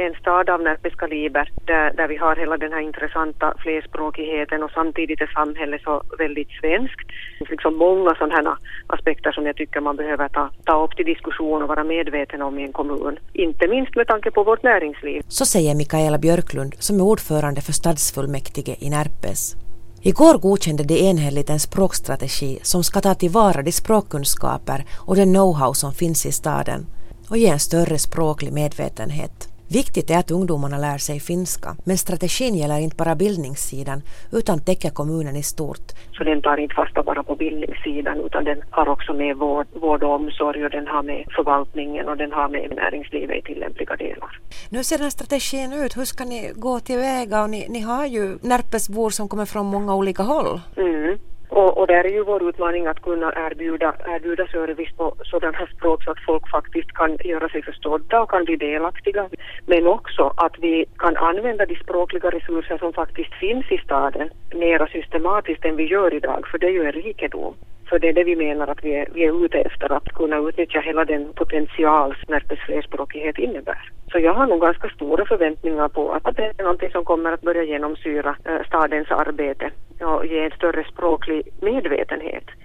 en stad av Närpes kaliber där vi har hela den här intressanta flerspråkigheten och samtidigt är samhället så väldigt svenskt. Det finns liksom många sådana här aspekter som jag tycker man behöver ta upp till diskussion och vara medveten om i en kommun. Inte minst med tanke på vårt näringsliv. Så säger Mikaela Björklund som är ordförande för stadsfullmäktige i Närpes. Igår godkände det enhälligt en språkstrategi som ska ta tillvara de språkkunskaper och den know-how som finns i staden och ge en större språklig medvetenhet. Viktigt är att ungdomarna lär sig finska, men strategin gäller inte bara bildningssidan utan täcker kommunen i stort. Så den tar inte fasta bara på bildningssidan utan den har också med vård och omsorg och den har med förvaltningen och den har med näringslivet i tillämpliga delar. Nu ser den här strategin ut. Hur ska ni gå tillväga? Och ni har ju Närpesbor som kommer från många olika håll. Mm. Och där är ju vår utmaning att kunna erbjuda service på sådana här språk så att folk faktiskt kan göra sig förstådda och kan bli delaktiga. Men också att vi kan använda de språkliga resurser som faktiskt finns i staden mer systematiskt än vi gör idag, för det är ju en rikedom. För det är det vi menar att vi är ute efter, att kunna utnyttja hela den potential som Närpes flerspråkighet innebär. Så jag har nog ganska stora förväntningar på att det är något som kommer att börja genomsyra stadens arbete och ge en större språklig medvetenhet.